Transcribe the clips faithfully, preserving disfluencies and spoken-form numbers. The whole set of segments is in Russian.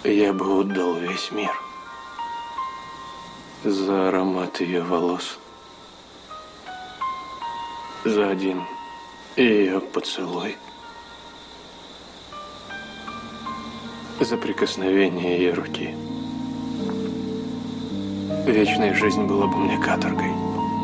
Я бы отдал весь мир за аромат ее волос, за один ее поцелуй, за прикосновение ее руки. Вечная жизнь была бы мне каторгой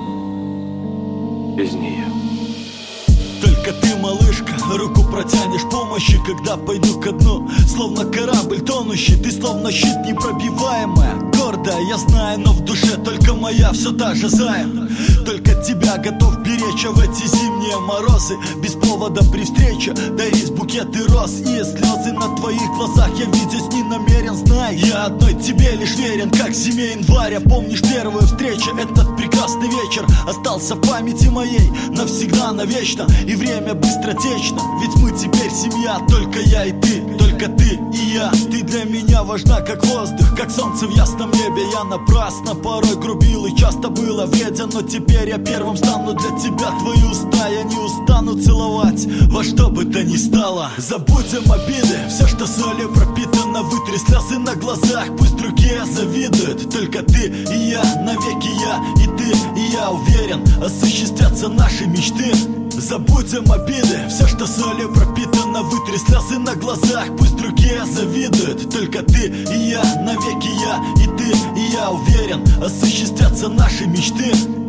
без нее. Только ты, малышка, руку протянешь помощи, когда пойду ко дну. Словно корабль тонущий, ты словно щит непробиваемая. Гордая, я знаю, но в душе только моя все та же зая. Только тебя готов беречь, а в эти зимние морозы без повода при встрече дарить букеты роз. И слезы на твоих глазах я видеть не намерен, знай. Я одной тебе лишь верен, как зиме января. Помнишь первую встречу, этот прекрасный вечер остался в памяти моей навсегда, навечно. И время быстро течно, ведь мы теперь семья. Только я и ты, только ты и я. Ты для меня важна, как воздух, как солнце в ясном небе. Я напрасно порой грубил и часто было вреден, но теперь я первым стану для тебя. Твои уста я не устану целовать во что бы то ни стало. Забудем обиды, все, что солью пропитано. Вытри слезы на глазах, пусть другие завидуют. Только ты и я, навеки я и ты и я. Уверен, осуществятся наши мечты. Забудем обиды, все, что солью пропитано. Вытри слезы на глазах, пусть другие завидуют. Только ты и я, навеки я и ты и я. Уверен, осуществятся наши мечты.